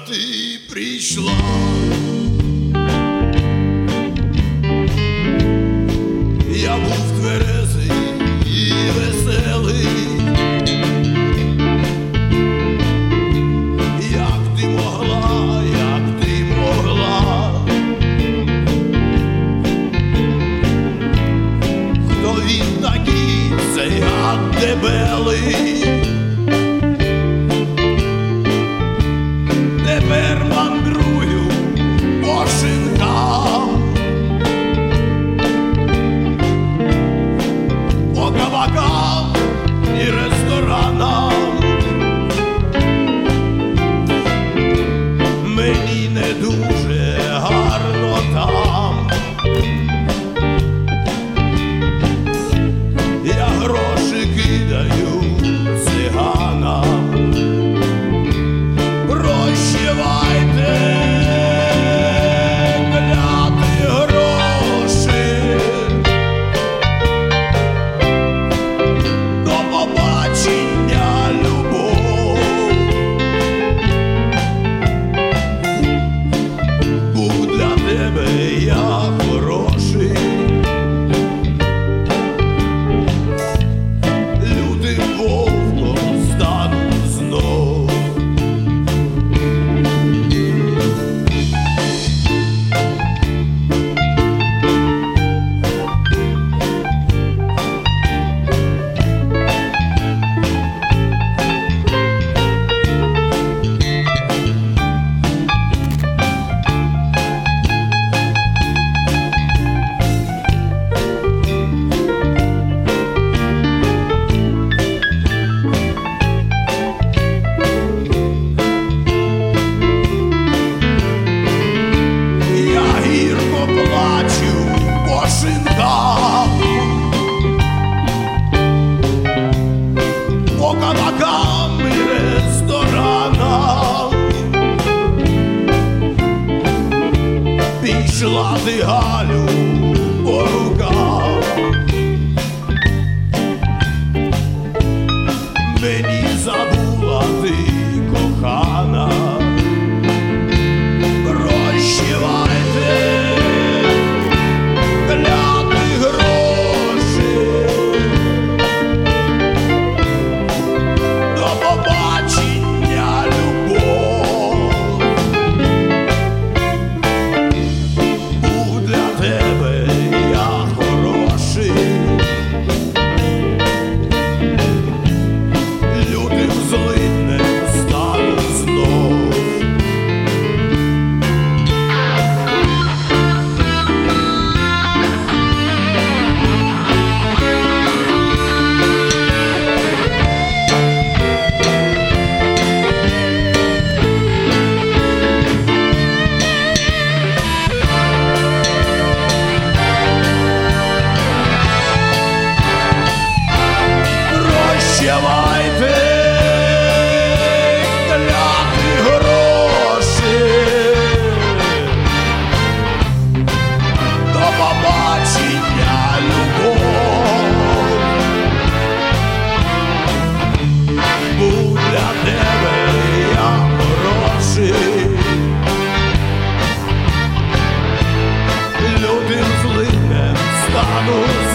ти прийшла. Я був тверезий і веселий. Як ти могла, як ти могла? Хто він такий, цей гад дебелий? Тепер мандрую по шинкам, по кабакам і ресторанам. Мені не дуже гарно там. Я гроші кидаю циганам. Прощавайте, кляті гроші, до побачення, любов. Був для тебе я хороший, лютим вовком стану знов. По кабакам і ресторанам пішла ти, Галю, по рукам. Мені забула ти, кохана. Прощавайте, кляті гроші, до побачення, любов. Був для тебе я хороший, лютим злиднем стану знов. Прощавайте, кляті гроші, до побачення, любов. Був для тебе я хороший, лютим злиднем стану